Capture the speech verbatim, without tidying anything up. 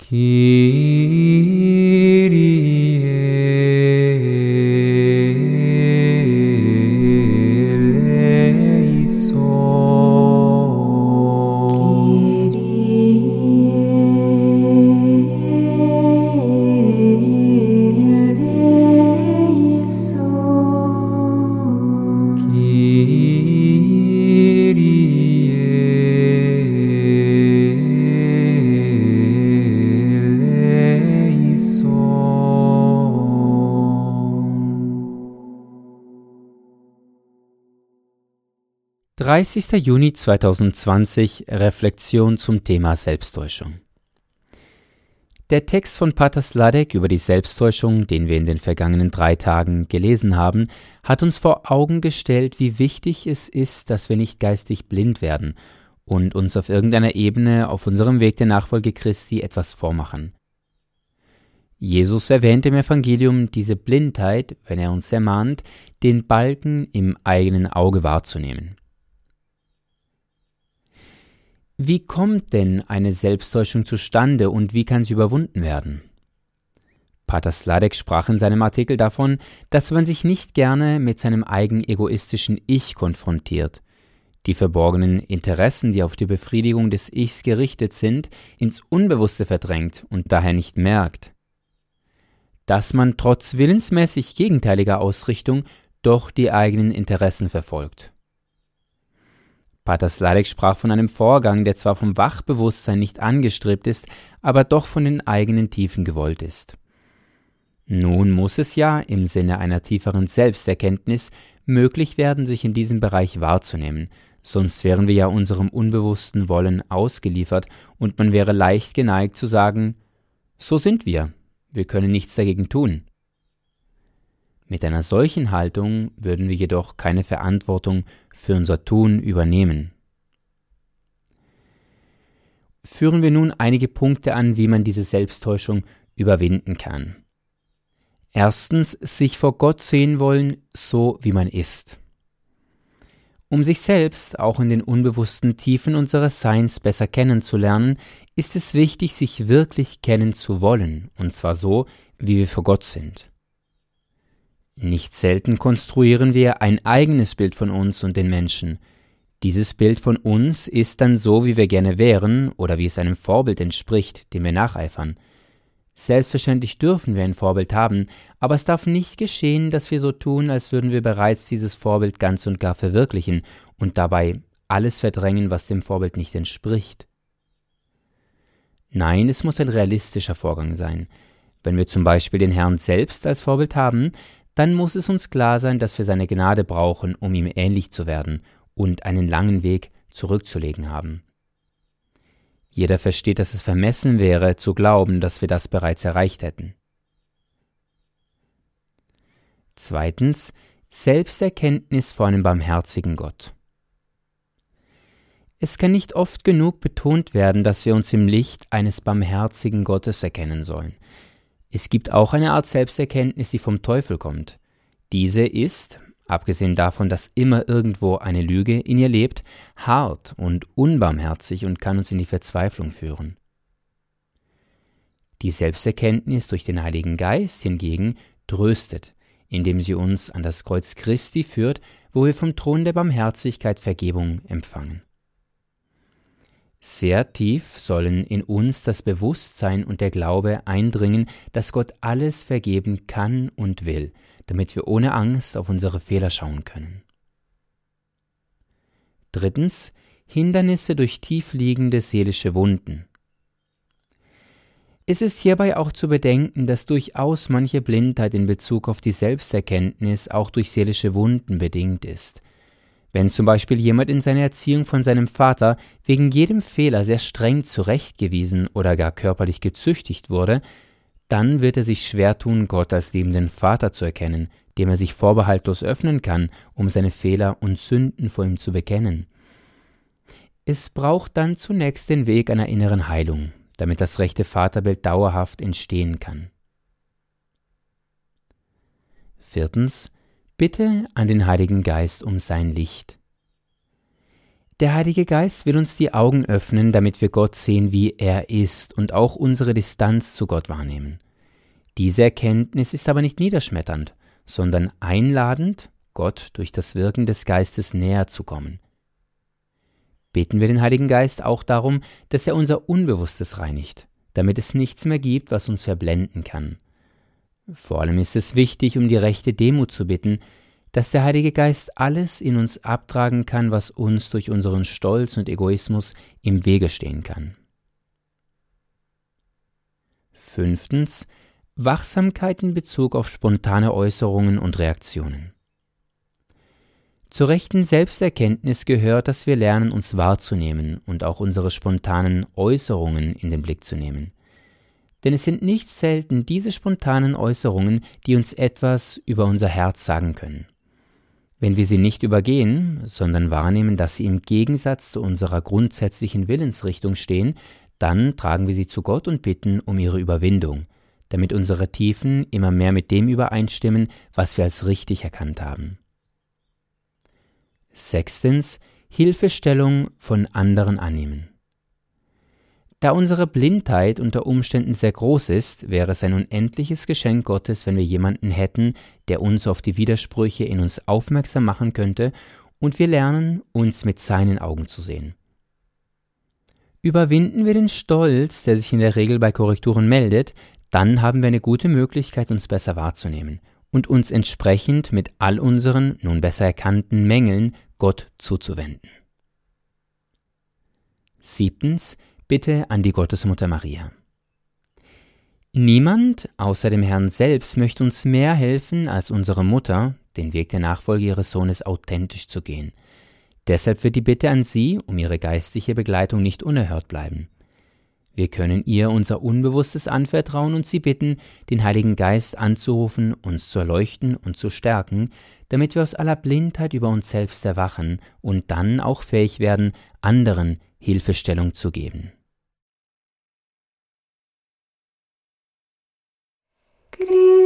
dreißigster Juni zweitausendzwanzig, Reflexion zum Thema Selbsttäuschung. Der Text von Pater Sladek über die Selbsttäuschung, den wir in den vergangenen drei Tagen gelesen haben, hat uns vor Augen gestellt, wie wichtig es ist, dass wir nicht geistig blind werden und uns auf irgendeiner Ebene auf unserem Weg der Nachfolge Christi etwas vormachen. Jesus erwähnt im Evangelium diese Blindheit, wenn er uns ermahnt, den Balken im eigenen Auge wahrzunehmen. Wie kommt denn eine Selbsttäuschung zustande und wie kann sie überwunden werden? Pater Sladek sprach in seinem Artikel davon, dass man sich nicht gerne mit seinem eigen egoistischen Ich konfrontiert, die verborgenen Interessen, die auf die Befriedigung des Ichs gerichtet sind, ins Unbewusste verdrängt und daher nicht merkt, dass man trotz willensmäßig gegenteiliger Ausrichtung doch die eigenen Interessen verfolgt. Pater Sladek sprach von einem Vorgang, der zwar vom Wachbewusstsein nicht angestrebt ist, aber doch von den eigenen Tiefen gewollt ist. Nun muss es ja im Sinne einer tieferen Selbsterkenntnis möglich werden, sich in diesem Bereich wahrzunehmen, sonst wären wir ja unserem unbewussten Wollen ausgeliefert und man wäre leicht geneigt zu sagen, so sind wir, wir können nichts dagegen tun. Mit einer solchen Haltung würden wir jedoch keine Verantwortung für unser Tun übernehmen. Führen wir nun einige Punkte an, wie man diese Selbsttäuschung überwinden kann. Erstens, sich vor Gott sehen wollen, so wie man ist. Um sich selbst auch in den unbewussten Tiefen unseres Seins besser kennenzulernen, ist es wichtig, sich wirklich kennen zu wollen, und zwar so, wie wir vor Gott sind. Nicht selten konstruieren wir ein eigenes Bild von uns und den Menschen. Dieses Bild von uns ist dann so, wie wir gerne wären oder wie es einem Vorbild entspricht, dem wir nacheifern. Selbstverständlich dürfen wir ein Vorbild haben, aber es darf nicht geschehen, dass wir so tun, als würden wir bereits dieses Vorbild ganz und gar verwirklichen und dabei alles verdrängen, was dem Vorbild nicht entspricht. Nein, es muss ein realistischer Vorgang sein. Wenn wir zum Beispiel den Herrn selbst als Vorbild haben, dann muss es uns klar sein, dass wir seine Gnade brauchen, um ihm ähnlich zu werden und einen langen Weg zurückzulegen haben. Jeder versteht, dass es vermessen wäre, zu glauben, dass wir das bereits erreicht hätten. Zweitens, Selbsterkenntnis vor einem barmherzigen Gott. Es kann nicht oft genug betont werden, dass wir uns im Licht eines barmherzigen Gottes erkennen sollen. Es gibt auch eine Art Selbsterkenntnis, die vom Teufel kommt. Diese ist, abgesehen davon, dass immer irgendwo eine Lüge in ihr lebt, hart und unbarmherzig und kann uns in die Verzweiflung führen. Die Selbsterkenntnis durch den Heiligen Geist hingegen tröstet, indem sie uns an das Kreuz Christi führt, wo wir vom Thron der Barmherzigkeit Vergebung empfangen. Sehr tief sollen in uns das Bewusstsein und der Glaube eindringen, dass Gott alles vergeben kann und will, damit wir ohne Angst auf unsere Fehler schauen können. Drittens, Hindernisse durch tiefliegende seelische Wunden. Es ist hierbei auch zu bedenken, dass durchaus manche Blindheit in Bezug auf die Selbsterkenntnis auch durch seelische Wunden bedingt ist. Wenn zum Beispiel jemand in seiner Erziehung von seinem Vater wegen jedem Fehler sehr streng zurechtgewiesen oder gar körperlich gezüchtigt wurde, dann wird er sich schwer tun, Gott als liebenden Vater zu erkennen, dem er sich vorbehaltlos öffnen kann, um seine Fehler und Sünden vor ihm zu bekennen. Es braucht dann zunächst den Weg einer inneren Heilung, damit das rechte Vaterbild dauerhaft entstehen kann. Viertens, Bitte an den Heiligen Geist um sein Licht. Der Heilige Geist will uns die Augen öffnen, damit wir Gott sehen, wie er ist und auch unsere Distanz zu Gott wahrnehmen. Diese Erkenntnis ist aber nicht niederschmetternd, sondern einladend, Gott durch das Wirken des Geistes näher zu kommen. Beten wir den Heiligen Geist auch darum, dass er unser Unbewusstes reinigt, damit es nichts mehr gibt, was uns verblenden kann. Vor allem ist es wichtig, um die rechte Demut zu bitten, dass der Heilige Geist alles in uns abtragen kann, was uns durch unseren Stolz und Egoismus im Wege stehen kann. Fünftens. Wachsamkeit in Bezug auf spontane Äußerungen und Reaktionen. Zur rechten Selbsterkenntnis gehört, dass wir lernen, uns wahrzunehmen und auch unsere spontanen Äußerungen in den Blick zu nehmen. Denn es sind nicht selten diese spontanen Äußerungen, die uns etwas über unser Herz sagen können. Wenn wir sie nicht übergehen, sondern wahrnehmen, dass sie im Gegensatz zu unserer grundsätzlichen Willensrichtung stehen, dann tragen wir sie zu Gott und bitten um ihre Überwindung, damit unsere Tiefen immer mehr mit dem übereinstimmen, was wir als richtig erkannt haben. Sechstens. Hilfestellung von anderen annehmen. Da unsere Blindheit unter Umständen sehr groß ist, wäre es ein unendliches Geschenk Gottes, wenn wir jemanden hätten, der uns auf die Widersprüche in uns aufmerksam machen könnte und wir lernen, uns mit seinen Augen zu sehen. Überwinden wir den Stolz, der sich in der Regel bei Korrekturen meldet, dann haben wir eine gute Möglichkeit, uns besser wahrzunehmen und uns entsprechend mit all unseren nun besser erkannten Mängeln Gott zuzuwenden. Siebtens. Bitte an die Gottesmutter Maria. Niemand außer dem Herrn selbst möchte uns mehr helfen als unsere Mutter, den Weg der Nachfolge ihres Sohnes authentisch zu gehen. Deshalb wird die Bitte an sie um ihre geistliche Begleitung nicht unerhört bleiben. Wir können ihr unser Unbewusstes anvertrauen und sie bitten, den Heiligen Geist anzurufen, uns zu erleuchten und zu stärken, damit wir aus aller Blindheit über uns selbst erwachen und dann auch fähig werden, anderen Hilfestellung zu geben. Christ.